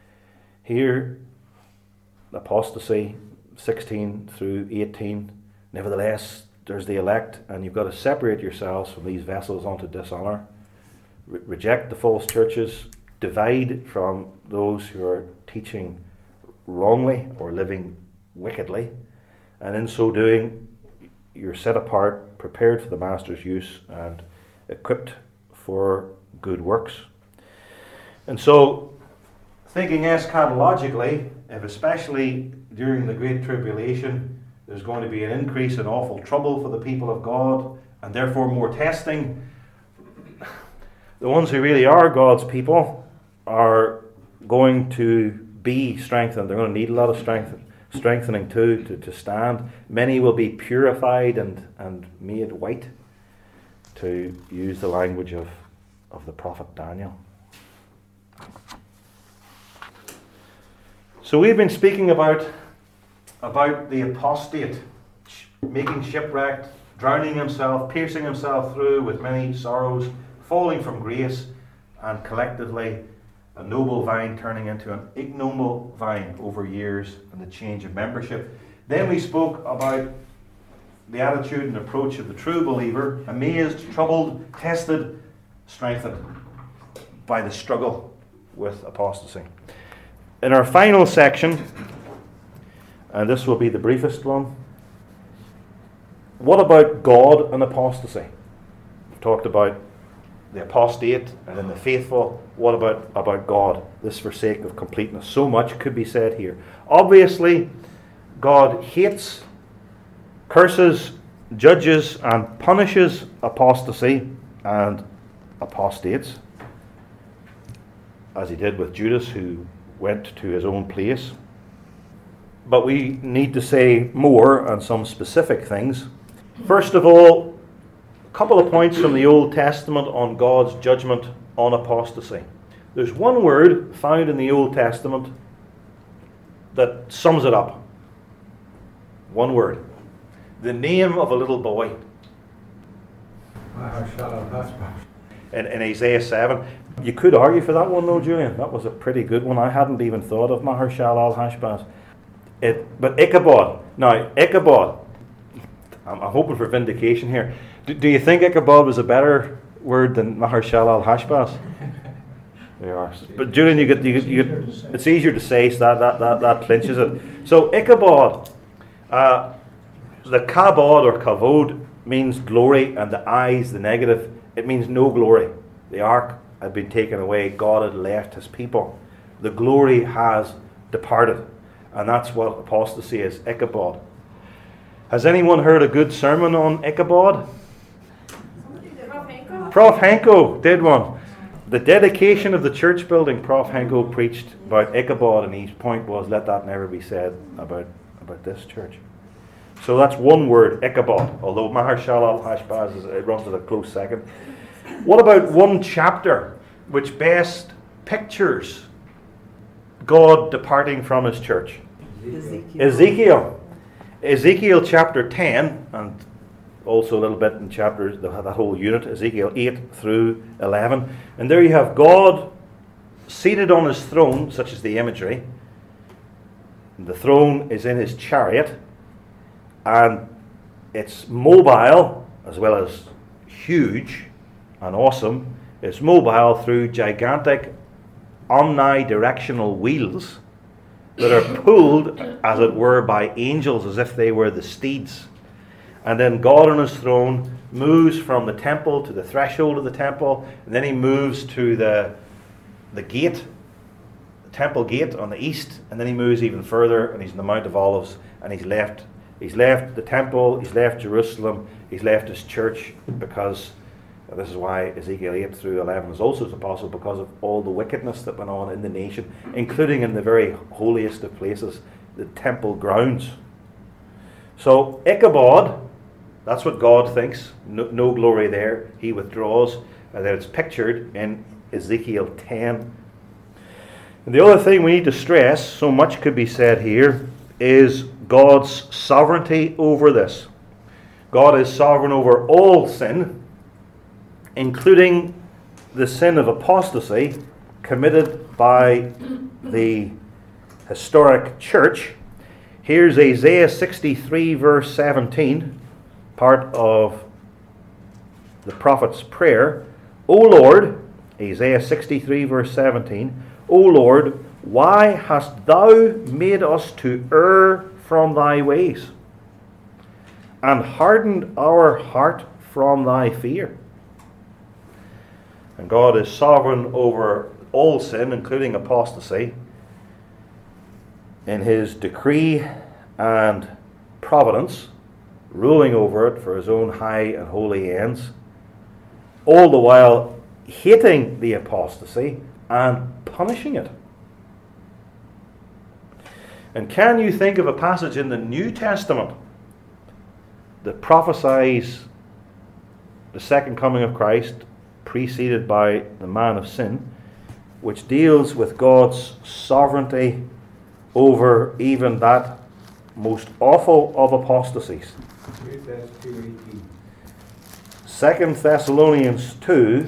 here, apostasy, sixteen through eighteen, nevertheless, there's the elect, and you've got to separate yourselves from these vessels unto dishonour. Re- reject the false churches, divide from those who are teaching wrongly or living wickedly, and in so doing, you're set apart, prepared for the master's use, and equipped for good works. And so, thinking eschatologically, if especially during the Great Tribulation there's going to be an increase in awful trouble for the people of God, and therefore more testing, the ones who really are God's people are going to be strengthened. They're going to need a lot of strength, strengthening too, to, to stand. Many will be purified and, and made white, to use the language of, of the prophet Daniel. So we've been speaking about, about the apostate, making shipwrecked, drowning himself, piercing himself through with many sorrows, falling from grace, and collectively a noble vine turning into an ignoble vine over years and the change of membership. Then we spoke about the attitude and approach of the true believer, amazed, troubled, tested, strengthened by the struggle with apostasy. In our final section, and this will be the briefest one, what about God and apostasy? We've talked about the apostate and then the faithful. What about, about God? This for sake of completeness. So much could be said here. Obviously, God hates, curses, judges, and punishes apostasy and apostates, as he did with Judas, who went to his own place. But we need to say more on some specific things. First of all, a couple of points from the Old Testament on God's judgment on apostasy. There's one word found in the Old Testament that sums it up. One word. The name of a little boy. In, in Isaiah seven. You could argue for that one though, Julian. That was a pretty good one. I hadn't even thought of Maher-shalal al-Hashbaz. It, but Ichabod. Now, Ichabod. I'm, I'm hoping for vindication here. Do, do you think Ichabod was a better word than Maher-shalal al-Hashbaz? They are. But Julian, you get, you get, you get, it's easier to say, so that, that, that, that clinches it. So Ichabod. Uh, the kabod or kavod means glory, and the eyes, the negative, it means no glory. The ark had been taken away. God had left his people. The glory has departed. And that's what apostasy is, Ichabod. Has anyone heard a good sermon on Ichabod? Prof Henko did one. The dedication of the church building, Prof Henko preached about Ichabod, and his point was, let that never be said about, about this church. So that's one word, Ichabod, although Maharshal al-Hashbaz, is- it runs at a close second. What about one chapter which best pictures God departing from his church? Ezekiel. Ezekiel. Ezekiel chapter ten, and also a little bit in chapters, that whole unit, Ezekiel eight through eleven. And there you have God seated on his throne, such as the imagery. The throne is in his chariot, and it's mobile as well as huge and awesome. It's mobile through gigantic omnidirectional wheels that are pulled, as it were, by angels, as if they were the steeds. And then God on his throne moves from the temple to the threshold of the temple, and then he moves to the the gate, the temple gate on the east, and then he moves even further, and he's in the Mount of Olives, and he's left he's left the temple, he's left Jerusalem, he's left his church, because this is why Ezekiel eight through eleven is also possible, because of all the wickedness that went on in the nation, including in the very holiest of places, the temple grounds. So Ichabod, that's what God thinks. No, no glory there. He withdraws, and then it's pictured in Ezekiel ten. And the other thing we need to stress, so much could be said here, is God's sovereignty over this. God is sovereign over all sin, including the sin of apostasy committed by the historic church. Here's Isaiah sixty-three verse seventeen, part of the prophet's prayer. O Lord, Isaiah sixty-three verse seventeen, O Lord, why hast thou made us to err from thy ways, and hardened our heart from thy fear? And God is sovereign over all sin, including apostasy, in his decree and providence, ruling over it for his own high and holy ends, all the while hating the apostasy and punishing it. And can you think of a passage in the New Testament that prophesies the second coming of Christ, preceded by the man of sin, which deals with God's sovereignty over even that most awful of apostasies? Second Thessalonians two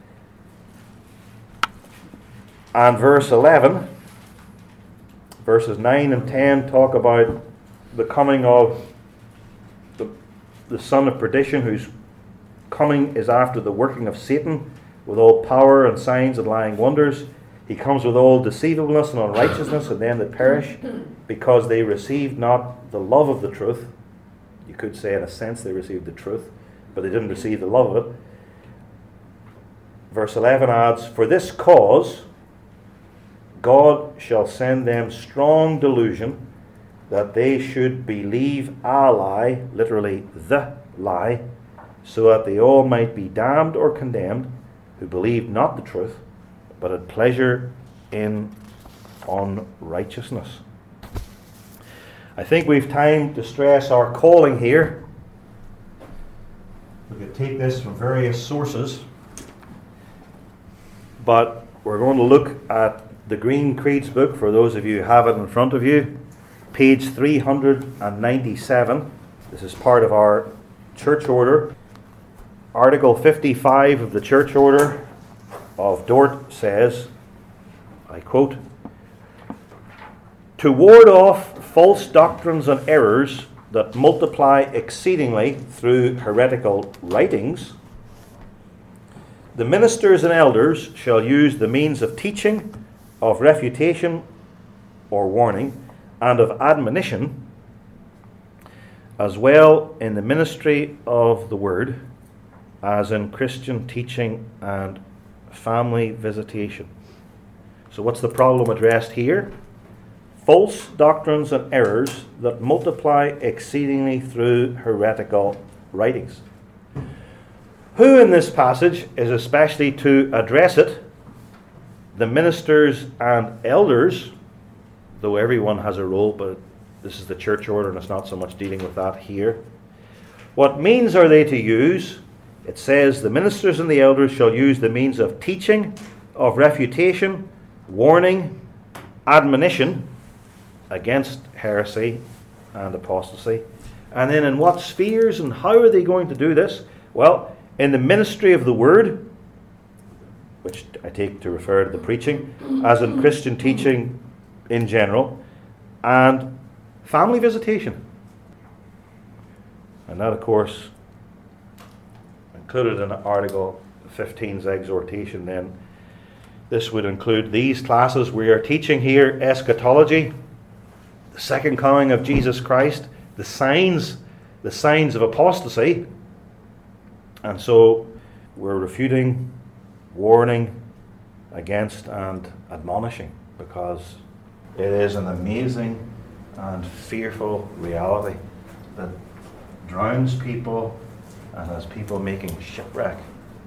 and verse eleven. Verses nine and ten talk about the coming of the, the son of perdition, whose coming is after the working of Satan, with all power and signs and lying wonders. He comes with all deceivableness and unrighteousness in them that perish, because they received not the love of the truth. You could say, in a sense, they received the truth, but they didn't receive the love of it. Verse eleven adds, for this cause God shall send them strong delusion, that they should believe a lie, literally the lie, so that they all might be damned or condemned, who believed not the truth, but had pleasure in unrighteousness. I think we've time to stress our calling here. We could take this from various sources, but we're going to look at the Green Creeds book, for those of you who have it in front of you, page three hundred ninety-seven. This is part of our church order. Article fifty-five of the church order of Dort says, I quote, to ward off false doctrines and errors that multiply exceedingly through heretical writings, the ministers and elders shall use the means of teaching, of refutation or warning, and of admonition, as well in the ministry of the Word as in Christian teaching and family visitation. So what's the problem addressed here? False doctrines and errors that multiply exceedingly through heretical writings. Who in this passage is especially to address it? The ministers and elders, though everyone has a role, but this is the church order and it's not so much dealing with that here. What means are they to use? It says, the ministers and the elders shall use the means of teaching, of refutation, warning, admonition against heresy and apostasy. And then in what spheres and how are they going to do this? Well, in the ministry of the Word, which I take to refer to the preaching, as in Christian teaching in general, and family visitation. And that, of course, included in Article fifteen's exhortation then. This would include these classes. We are teaching here eschatology, the second coming of Jesus Christ, the signs, the signs of apostasy. And so we're refuting, warning against and admonishing, because it is an amazing and fearful reality that drowns people and has people making shipwreck